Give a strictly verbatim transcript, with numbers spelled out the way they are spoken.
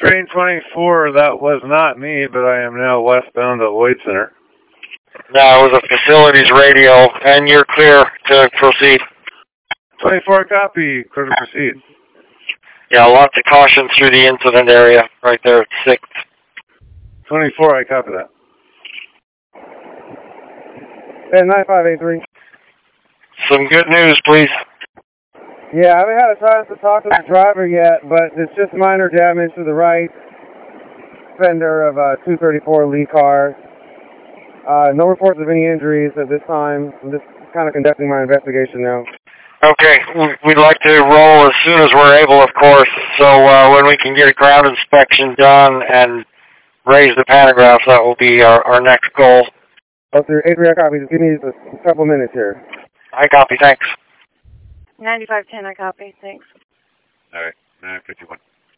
Train twenty-four, that was not me, but I am now westbound at Lloyd Center. No, it was a facilities radio, and you're clear to proceed. twenty-four copy, clear to proceed. Yeah, lots of caution through the incident area right there at sixth. twenty-four, I copy that. And nine five eight three. Some good news, please. Yeah, I haven't had a chance to talk to the driver yet, but it's just minor damage to the right fender of a two thirty-four Lee car. Uh, no reports of any injuries at this time. I'm just kind of conducting my investigation now. Okay, we'd like to roll as soon as we're able, of course. So uh, when we can get a ground inspection done and raise the pantographs, that will be our, our next goal. Oh, sir, eight three, I copy. Just give me a couple minutes here. I copy, thanks. ninety-five ten, I copy, thanks. All right, nine fifty-one.